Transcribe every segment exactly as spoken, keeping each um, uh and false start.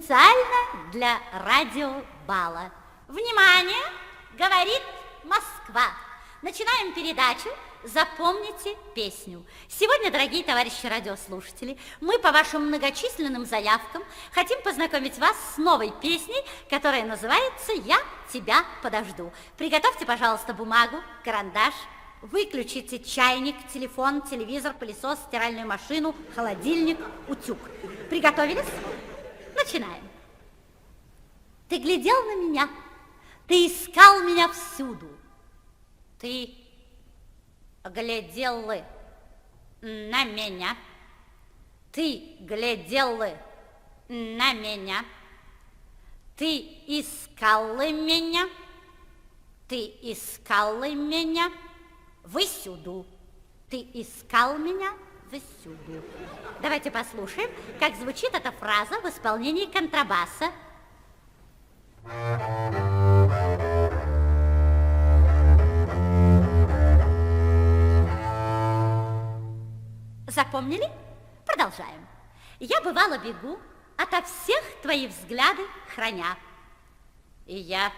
специально для радиобала. Внимание, говорит Москва. Начинаем передачу «Запомните песню». Сегодня, дорогие товарищи радиослушатели, мы по вашим многочисленным заявкам хотим познакомить вас с новой песней, которая называется «Я тебя подожду». Приготовьте, пожалуйста, бумагу, карандаш, выключите чайник, телефон, телевизор, пылесос, стиральную машину, холодильник, утюг. Приготовились? Начинаем. Ты глядел на меня, ты искал меня всюду. Ты глядел на меня, ты глядел на меня, ты искал меня, ты искал меня всюду, ты искал меня всюду. Давайте послушаем, как звучит эта фраза в исполнении контрабаса. Запомнили? Продолжаем. Я бывало бегу, ото всех твои взгляды храня. И я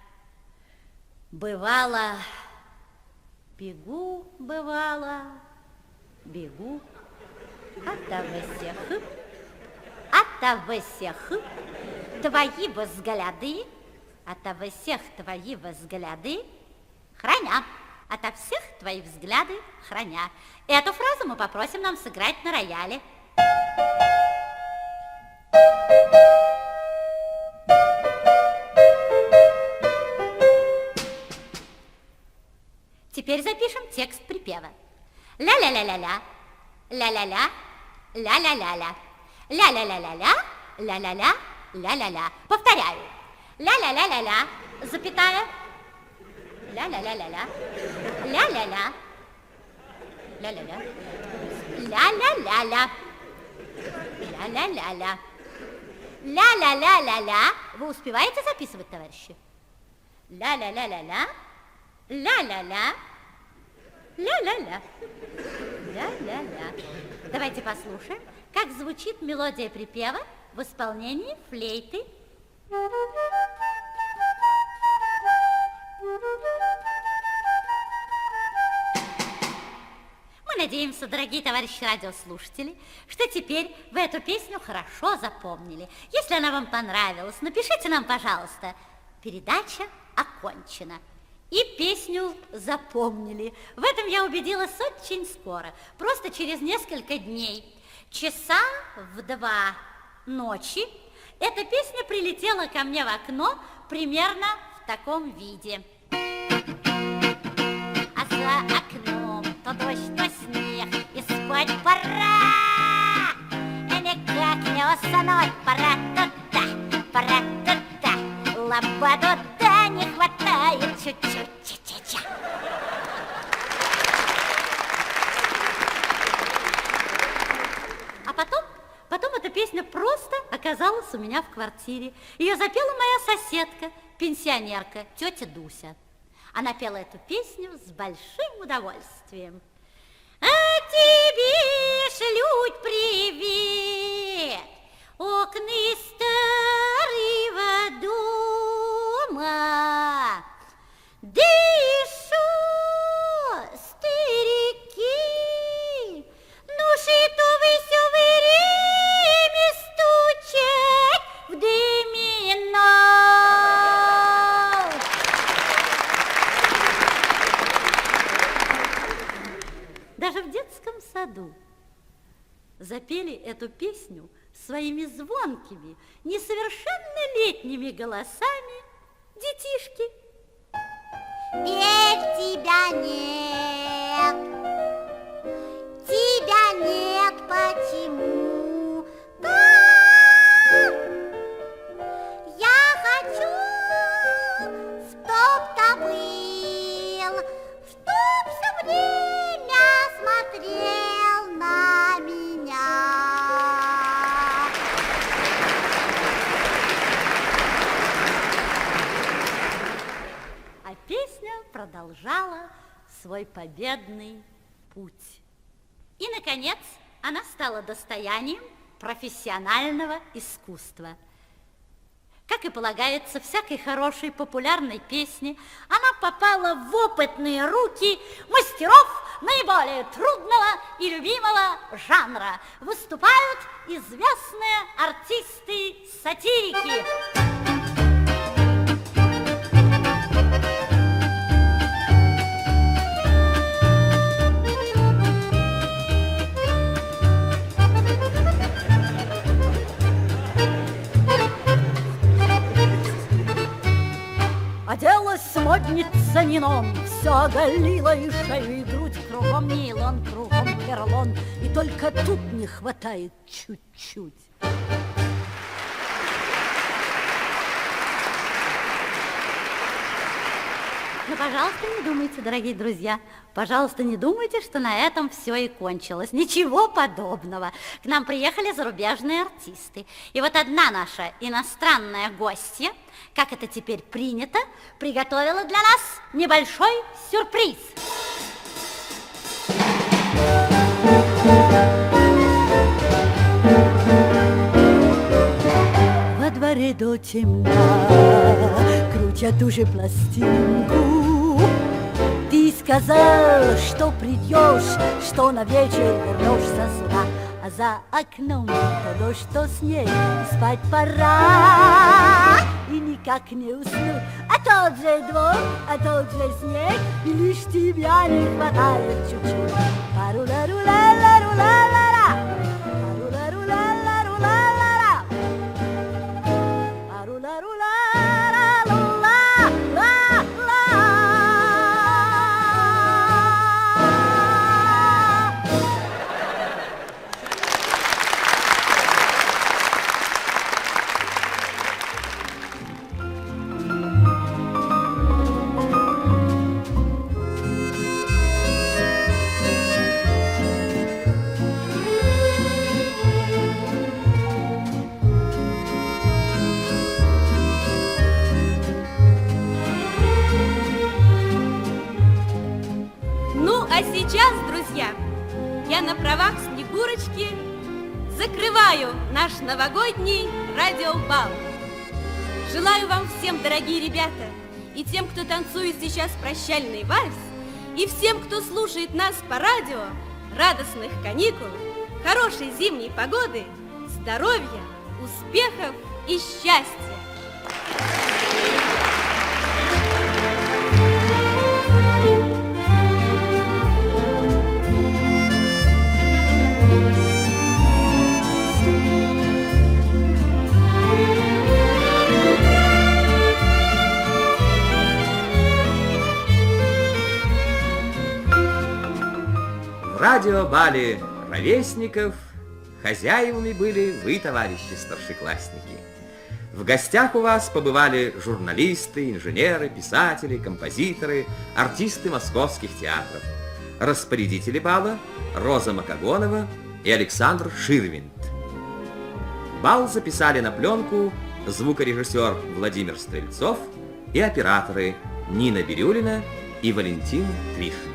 бывало бегу, бывало, бегу ото всех, ото всех твои взгляды, ото всех твои взгляды храня. Ото всех твои взгляды храня. Эту фразу мы попросим нам сыграть на рояле. Теперь запишем текст припева. Ля-ля-ля-ля-ля, ля-ля-ля, ля-ля-ля-ля, ля-ля-ля-ля-ля, ля-ля-ля, ля-ля-ля. Повторяю. Ля-ля-ля-ля-ля, запятая. Ля-ля-ля-ля-ля, ля-ля-ля, ля-ля-ля, ля-ля-ля-ля, ля-ля-ля-ля, ля-ля-ля-ля-ля. Вы успеваете записывать, товарищи? Ля-ля-ля-ля-ля, ля-ля-ля, ля-ля-ля, ля-ля-ля. Давайте послушаем, как звучит мелодия припева в исполнении флейты. Мы надеемся, дорогие товарищи радиослушатели, что теперь вы эту песню хорошо запомнили. Если она вам понравилась, напишите нам, пожалуйста. Передача окончена. И песню запомнили. В этом я убедилась очень скоро. Просто через несколько дней, часа в два ночи, эта песня прилетела ко мне в окно примерно в таком виде. А за окном то дождь, то снег, и спать пора. И никак не уснуть, пора туда, пора туда. Лободу да не хватает чуть-чуть, ча-ча-ча. А потом, потом эта песня просто оказалась у меня в квартире. Ее запела моя соседка, пенсионерка, тетя Дуся. Она пела эту песню с большим удовольствием. А тебе шлют привет окна старого дома. Да еще старики, ну что вы все время стучать в домино. Даже в детском саду запели эту песню своими звонкими, несовершеннолетними голосами детишки. Ведь тебя нет, тебя нет почему? Я хочу, чтоб ты был, чтоб все время смотрел на меня. А песня продолжала свой победный путь. И, наконец, она стала достоянием профессионального искусства. Как и полагается всякой хорошей популярной песне, она попала в опытные руки мастеров наиболее трудного и любимого жанра. Выступают известные артисты-сатирики. Оделась модница Нинон, все оголила и шею, и грудь, кругом нейлон, кругом перлон, и только тут не хватает чуть-чуть. Ну, пожалуйста, не думайте, дорогие друзья, пожалуйста, не думайте, что на этом все и кончилось. Ничего подобного. К нам приехали зарубежные артисты. И вот одна наша иностранная гостья, как это теперь принято, приготовила для нас небольшой сюрприз. Во дворе до темна, крутя ту же пластинку. Ты сказал, что придешь, что на вечер вернешься сюда, а за окном то дождь, что снег, и спать пора. И никак не уснуть, а тот же двор, а тот же снег, и лишь тебя не хватает чуть-чуть. Пару-ла-ру-ла-ла-ру-ла-ла-ла, пару-ла-ру-ла-ла-ру-ла-ла-ла, Сейчас, друзья, я на правах Снегурочки закрываю наш новогодний радиобал. Желаю вам всем, дорогие ребята, и тем, кто танцует сейчас прощальный вальс, и всем, кто слушает нас по радио, радостных каникул, хорошей зимней погоды, здоровья, успехов и счастья. В радиобале ровесников хозяевами были вы, товарищи старшеклассники. В гостях у вас побывали журналисты, инженеры, писатели, композиторы, артисты московских театров. Распорядители бала Роза Макогонова и Александр Ширвинд. Бал записали на пленку звукорежиссер Владимир Стрельцов и операторы Нина Бирюлина и Валентин Тришин.